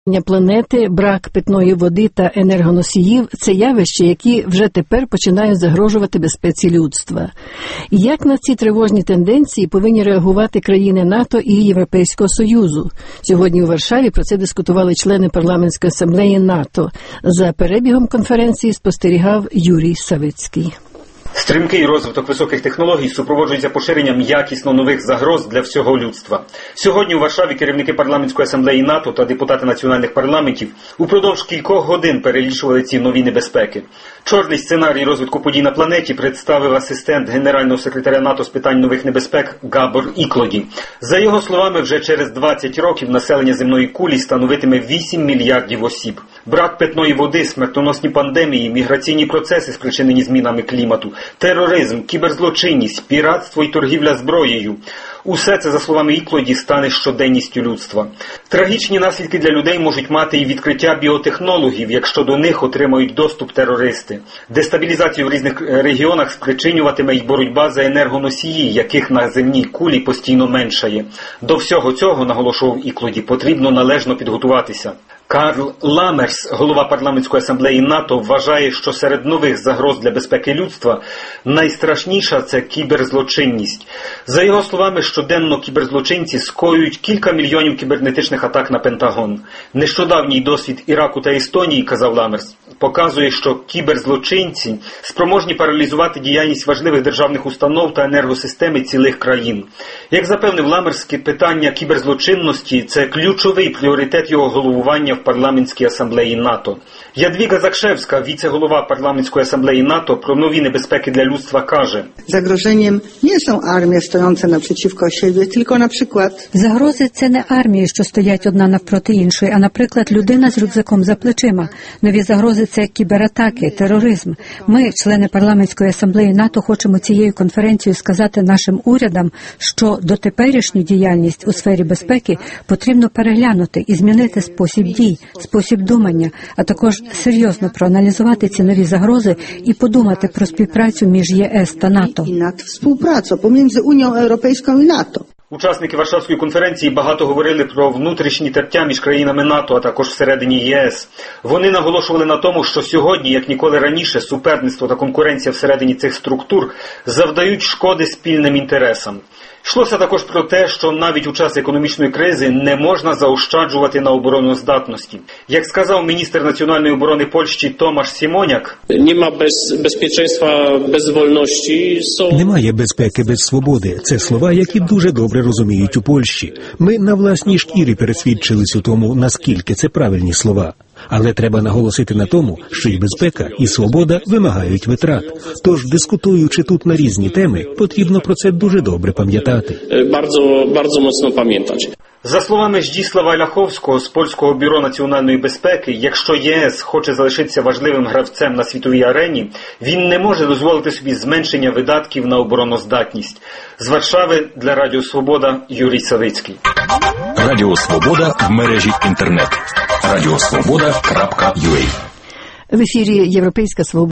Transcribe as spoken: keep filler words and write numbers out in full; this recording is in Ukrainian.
Планети, брак питної води та енергоносіїв – це явища, які вже тепер починають загрожувати безпеці людства. Як на ці тривожні тенденції повинні реагувати країни НАТО і Європейського Союзу? Сьогодні у Варшаві про це дискутували члени парламентської асамблеї НАТО. За перебігом конференції спостерігав Юрій Савицький. Стрімкий розвиток високих технологій супроводжується поширенням якісно нових загроз для всього людства. Сьогодні у Варшаві керівники парламентської асамблеї НАТО та депутати національних парламентів упродовж кількох годин перелічували ці нові небезпеки. Чорний сценарій розвитку подій на планеті представив асистент генерального секретаря НАТО з питань нових небезпек Габор Іклоді. За його словами, вже через двадцять років населення земної кулі становитиме вісім мільярдів осіб. Брак питної води, смертоносні пандемії, міграційні процеси, спричинені змінами клімату, тероризм, кіберзлочинність, піратство і торгівля зброєю – усе це, за словами Іклоді, стане щоденністю людства. Трагічні наслідки для людей можуть мати і відкриття біотехнологів, якщо до них отримають доступ терористи. Дестабілізацію в різних регіонах спричинюватиме й боротьба за енергоносії, яких на земній кулі постійно меншає. До всього цього, наголошував Іклоді, потрібно належно підготуватися. Карл Ламерс, голова парламентської асамблеї НАТО, вважає, що серед нових загроз для безпеки людства найстрашніша – це кіберзлочинність. За його словами, щоденно кіберзлочинці скоюють кілька мільйонів кібернетичних атак на Пентагон. Нещодавній досвід Іраку та Естонії, казав Ламерс, показує, що кіберзлочинці спроможні паралізувати діяльність важливих державних установ та енергосистеми цілих країн. Як запевнив Ламерс, питання кіберзлочинності – це ключовий пріоритет його головування в парламентській асамблеї НАТО. Ядвіга Закшевська, віце-голова парламентської асамблеї НАТО, про нові небезпеки для людства каже: Загроженням не są армії, стоjące naprzeciwko siebie, tylko na przykład. Загрози – це не армії, що стоять одна навпроти іншої, а, наприклад, людина з рюкзаком за плечима. Нові загрози – це кібератаки, тероризм. Ми, члени парламентської асамблеї НАТО, хочемо цією конференцією сказати нашим урядам, що дотеперішню діяльність у сфері безпеки потрібно переглянути і змінити спосіб дій, спосіб думання, а також серйозно проаналізувати ці нові загрози і подумати про співпрацю між ЄС та НАТО. І над співпрацю поміж Унією Європейською і НАТО. Учасники Варшавської конференції багато говорили про внутрішні тертя між країнами НАТО, а також всередині ЄС. Вони наголошували на тому, що сьогодні, як ніколи раніше, суперництво та конкуренція всередині цих структур завдають шкоди спільним інтересам. Йшлося також про те, що навіть у час економічної кризи не можна заощаджувати на обороноздатності. Як сказав міністр національної оборони Польщі Томаш Сімоняк, Нема без безпеченства без вольності. Немає безпеки без свободи. Це слова, які дуже добре розуміють у Польщі. Ми на власній шкірі пересвідчились у тому, наскільки це правильні слова. Але треба наголосити на тому, що і безпека, і свобода вимагають витрат. Тож, дискутуючи тут на різні теми, потрібно про це дуже добре пам'ятати. Bardzo, bardzo mocno pamiętać. За словами Ждіслава Ляховського з Польського бюро національної безпеки, якщо ЄС хоче залишитися важливим гравцем на світовій арені, він не може дозволити собі зменшення видатків на обороноздатність. З Варшави для Радіо Свобода Юрій Савицький. Радіо Свобода в мережі інтернет. радіосвобода крапка ю а. В ефірі Європейська Свобода.